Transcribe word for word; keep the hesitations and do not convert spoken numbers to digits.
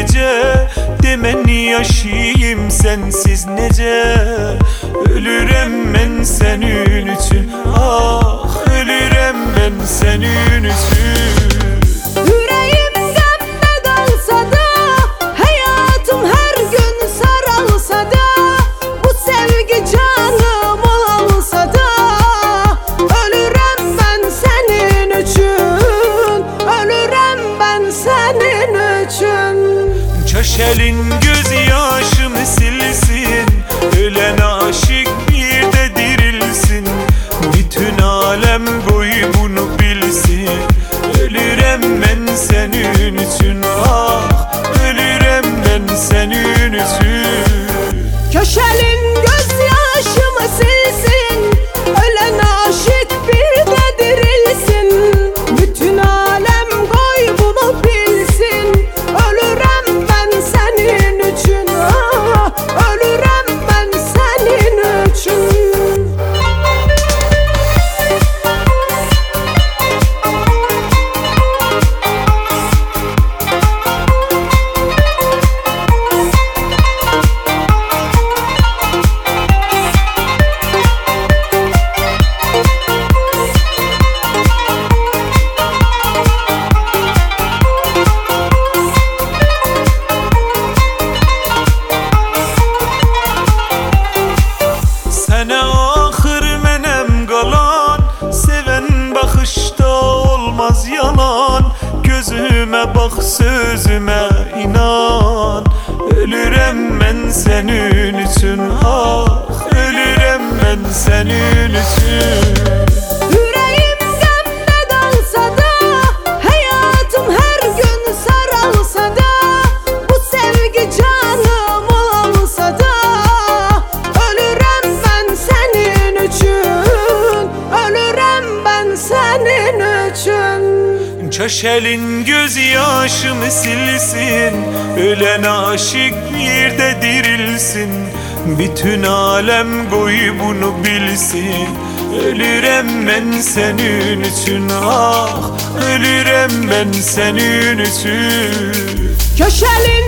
gece. Demen yaşayayım sensiz nece. Ölürem ben senin için, ah ölürem ben senin için. Yüreğim gamda kalsa da, hayatım her gün saralsa da, bu sevgi canımı alsa da, ölürem ben senin için, ölürem ben senin için. Köşelin gözyaşımı silsin, ölen aşık bir de dirilsin. Bütün alem boy bunu bilsin. Ölürem ben senin için, ah ölürem ben senin için. Köşelin gözyaşımı silsin, ölen aşık bir de dirilsin. Bütün alem koy bunu bilsin. Ölürem ben senin için, ah, ölürem ben senin için. Sene ahır menem qalan, seven bakışta olmaz yalan. Gözüme bak sözüme inan. Ölürem ben senin için, ah ölürem ben senin için. Yüreğim gamda kalsa da, hayatım her gün saralsa da, bu sevgi canımı alsa da, ölürem ben senin için, ölürem ben senin için. Köşelin gözyaşımı silsin, ölen aşık bir de dirilsin. Bütün alem koy bunu bilsin. Ölürem ben senin için, ah ölürem ben senin için. Köşelin